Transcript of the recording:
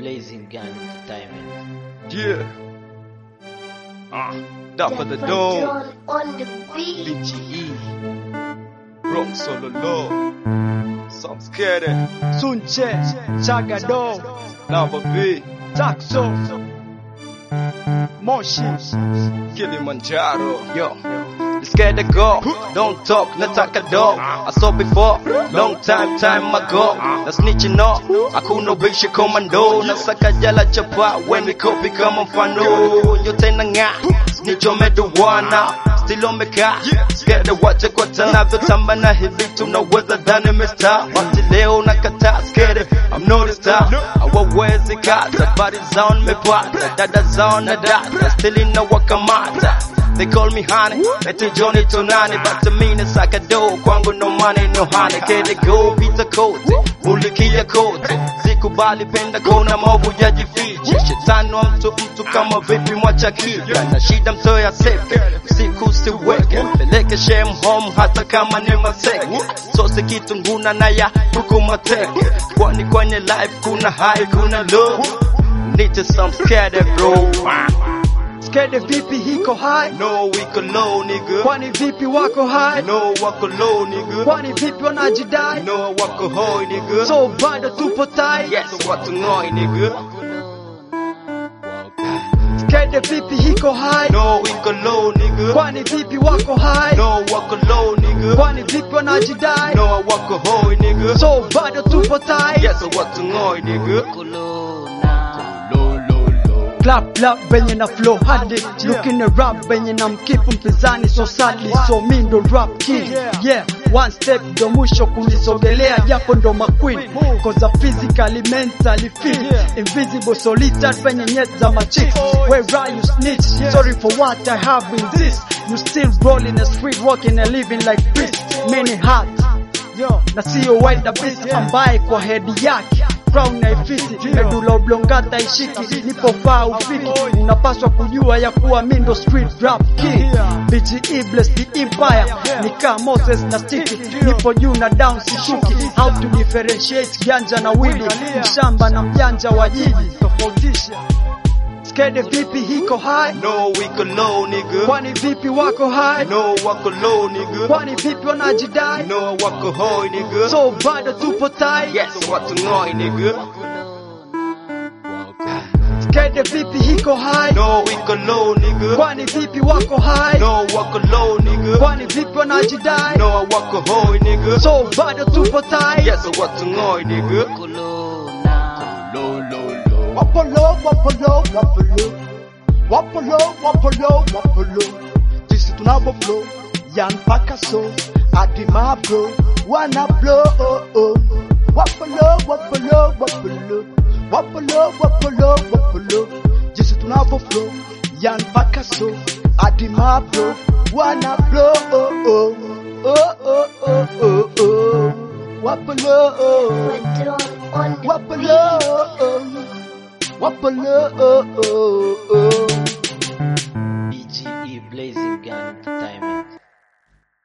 Blazing Gun Entertainment. Yeah. That for the dome. On the beat. BGE. Rock solo low. Some scared. Sunche, Chagado, Lava B. Taxo, Moshi, Kilimanjaro. Yo. You scared to go, don't talk, nataka do. I saw before, long time ago. Na snitching off, hakuna bishi commando. Nasaka jala chapa, when we copy kama mfano. Yote na nga, snitch umeduwana. Still umeka, scared to watch kwa tunavyotamba na hivi tunaweza dhani mister. Wakati leo nakata scared, I'm not a star. Hawawezi kata, body zone mepata. Dada zone na data, still inawakamata. They call me honey, eti Johnny Tonani. But to me it's like a dough, kwangu no money, no honey. Kele go, pita kote, mulikia kote. Sikubali penda kona maovu ya jifiche. Shetani wa mtu kama vipi mwacha kika. Na shida mtoya seke, usiku siweke. Peleke shem home hata kama ni maseke. Sose kitu nguna na ya huku mateke. Kwani kwenye life kuna high, kuna low. Need to some scared bro. Skede vipi hiko high? No, wiko low, nigga. Kwani vipi wako high? No, wako low, nigga. Kwani vipi wanajidai? No, wako hoi, nigga. So bado tupo tight. Yes, so watu ngoi, nigga. Skede vipi hiko high? No, wiko low, nigga. Kwani vipi wako high? No, wako low, nigga. Kwani vipi wanajidai? No, wako hoi, nigga. So bado tupo tight. Yes, so watu ngoi, nigga. Clap benye na flow hadi looking at rap benye na mkipu mpinzani so sadly so mi ndo rap king. Yeah, one step ndo mwisho kunisogelea japo ndo maqueen. Cause I physically, mentally fit invisible solitary benye nyet za machicks. Where are you snitch? Sorry for what I have in this. You still rolling the street walking and living like beast. Many hats na siyo wild beast ambaye kwa head yake crown na ifiti medula oblongata ishiki nipo faa ufiki. Unapaswa kujua ya kuwa mi ndo street rap king. BGE bless the empire nika Moses na Sticky. Nipo juu na down sishuki. How to differentiate ganja na wili, mshamba na mjanja wa jiji tofautisha. Skede vipi hiko high? No, wiko low, nigga. Kwani vipi wako high? No, wako low, nigga. Kwani vipi wanajidai? No, wako hoi, nigga. So bado tupo tight. Yes, so watu ngoi, nigga. Skede vipi hiko high? No, wiko low, nigga. Kwani vipi wako high? No, wako low, nigga. Kwani vipi wanajidai? No, wako hoi, nigga. So bado tupo tight. Yes, so watu ngoi, nigga. Wapolo, wapolo, wapolo. Wapolo, wapolo, wapolo. Jinsi tunavyo flow, yan paka so. Adi ma bro, wana blow, oh oh. Wapolo, wapolo, wapolo. Wapolo, wapolo, wapolo. Jinsi tunavyo flow, yan paka so. Adi ma bro, wana blow, oh oh. Oh oh oh oh oh. Wapolo, On the wapolo, oh. Wapolo, oh oh oh. BGE Blazing Gun Entertainment.